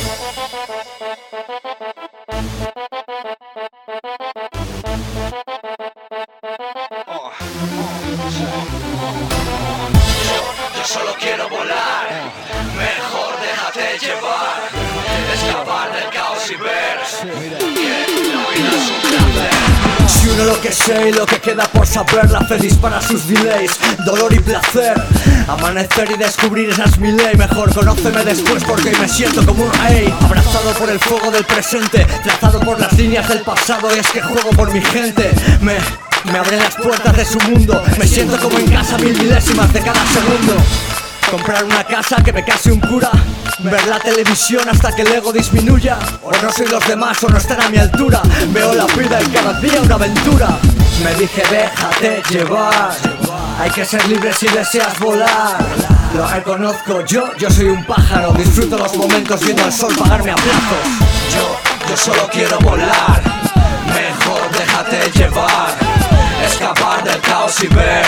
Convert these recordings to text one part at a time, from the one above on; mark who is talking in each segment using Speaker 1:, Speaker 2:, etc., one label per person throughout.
Speaker 1: Yo solo quiero volar, mejor déjate llevar, escapar del caos y ver que la vida es un placer.
Speaker 2: Si uno lo que sé y lo que queda por saber, la fe dispara sus delays, dolor y placer. Amanecer y descubrir esa es mi ley. Mejor conóceme después porque hoy me siento como un rey, abrazado por el fuego del presente, trazado por las líneas del pasado. Y es que juego por mi gente. Me abren las puertas de su mundo. Me siento como en casa 1000 milésimas de cada segundo. Comprar una casa, que me case un cura, ver la televisión hasta que el ego disminuya. O no soy los demás o no están a mi altura. Veo la vida y cada día una aventura. Me dije déjate llevar, hay que ser libre si deseas volar. Lo reconozco, yo soy un pájaro. Disfruto los momentos viendo al sol pagarme a plazos.
Speaker 1: Yo solo quiero volar, mejor déjate llevar, escapar del caos y ver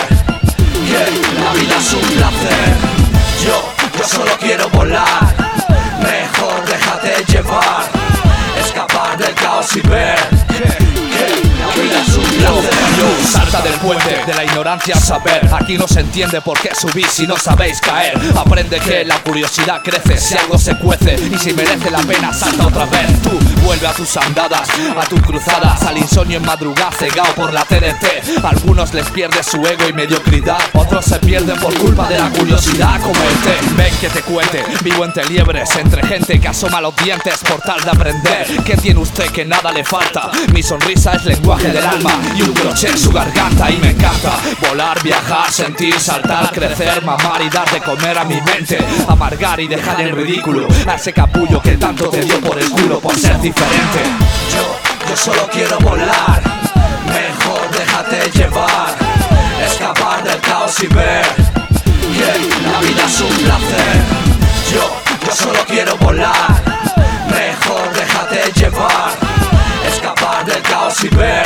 Speaker 1: que la vida es un placer. Yo solo quiero volar, mejor déjate llevar, escapar del caos y ver que la vida es un placer.
Speaker 3: Salta del puente, de la ignorancia al saber. Aquí no se entiende por qué subís si no sabéis caer. Aprende que la curiosidad crece si algo se cuece, y si merece la pena salta otra vez. Tú vuelve a tus andadas, a tus cruzadas, al insomnio en madrugada cegado por la TDT. Algunos les pierde su ego y mediocridad, otros se pierden por culpa de la curiosidad como el té. Ven que te cuente, vivo entre liebres, entre gente que asoma los dientes por tal de aprender. ¿Qué tiene usted que nada le falta? Mi sonrisa es lenguaje del alma y un crochet en su garganta. Y me encanta volar, viajar, sentir, saltar, crecer, mamar y dar de comer a mi mente. Amargar y dejar en ridículo a ese capullo que tanto te dio por el culo por ser diferente.
Speaker 1: Yo solo quiero volar, mejor déjate llevar, escapar del caos y ver que la vida es un placer. Yo solo quiero volar, mejor déjate llevar, escapar del caos y ver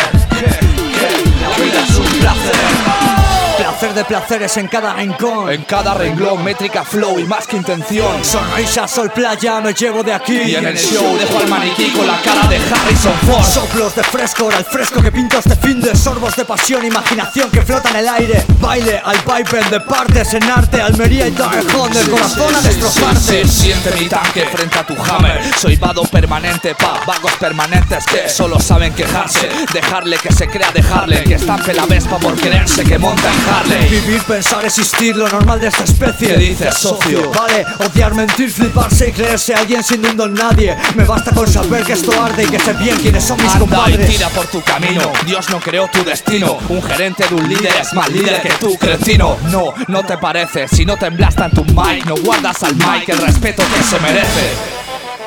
Speaker 1: que la vida es un placer.
Speaker 2: Placer de placeres en cada rincón,
Speaker 3: en cada renglón, métrica, flow y más que intención.
Speaker 2: Sonrisa, sol, playa, me llevo de aquí.
Speaker 3: Y en el show dejo al maniquí con la cara de Harrison Ford.
Speaker 2: Soplos de fresco, al fresco que pinto este fin de. Sorbos de pasión, imaginación que flota en el aire. Baile al pipe de partes en arte. Almería y Torrejón, del corazón a destrozarse.
Speaker 3: Siente mi tanque frente a tu hammer. Soy vado permanente pa' vagos permanentes que solo saben quejarse. Dejarle que se crea, dejarle que estampe la vespa por creerse que monta en Harley.
Speaker 2: Vivir, pensar, existir, lo normal de esta especie.
Speaker 3: ¿Qué dices, socio?
Speaker 2: Vale, odiar, mentir, fliparse y creerse alguien siendo un don nadie. Me basta con saber que esto arde y que sé bien quiénes son mis compadres.
Speaker 3: Y tira por tu camino, Dios no creó tu destino. Un gerente de un líder es más líder que tú, cretino. No te parece, si no temblaste en tu mic, no guardas al mic el respeto que se merece.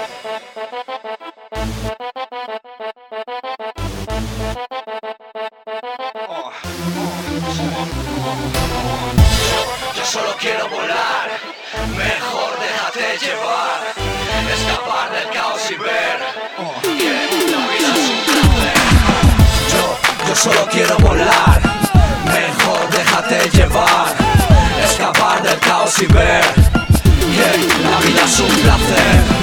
Speaker 1: Yo solo quiero volar, mejor déjate llevar, escapar del caos y ver que la vida es un placer. Yo solo quiero volar, mejor déjate llevar, escapar del caos y ver que la vida es un placer.